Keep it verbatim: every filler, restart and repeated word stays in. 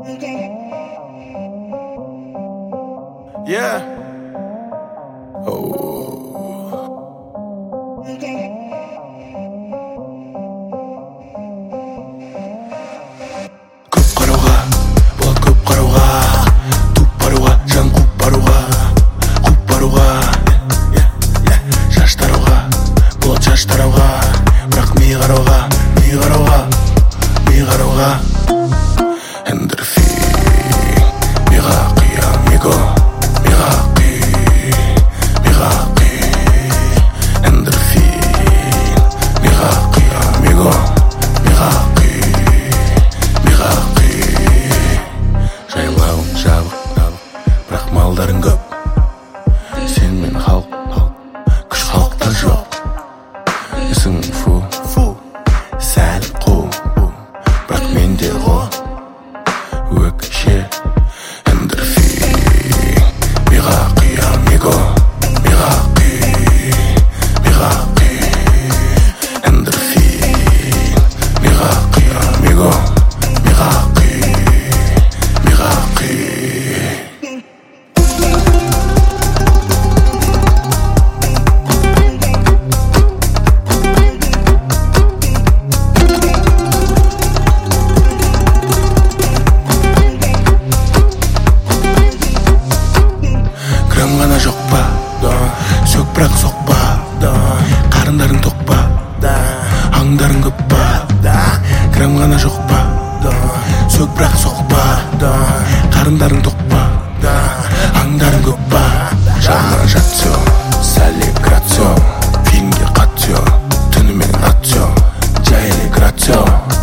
Yeah. Oh. Көп қарауға, болады көп қарауға, туып баруға, жан қуып баруға, қуып баруға, шаш тарауға, болады шаш тарауға, бірақ ми қарауға, ми қарауға, ми қарауға. Эндорфин, миға қия, миго, миға қи, миға қи. Эндорфин, миға қия, миго, миға қи, миға қи. Жайлауың жабық, бірақ малдарың көп. Сен мен халық, күш халықта жоқ. Есің фу, фу, сәл қу, бірақ менде ғо. Өкше эндорфин, миға қия, миго, миға қи, миға қи. Эндорфин, миға қия, миго, миға қи, миға қи. Грамм ғана жоқ па, сөк бірақ соқпа, қарындарың тоқ па, аңдарың көп па. Грамм ғана жоқ па, сөк бірақ соқпа, қарындарың тоқ па, аңдарың көп па. Жанра жатсё, сәле грацио, фильмге қатсё, түнімен атсё, жайлы грацио.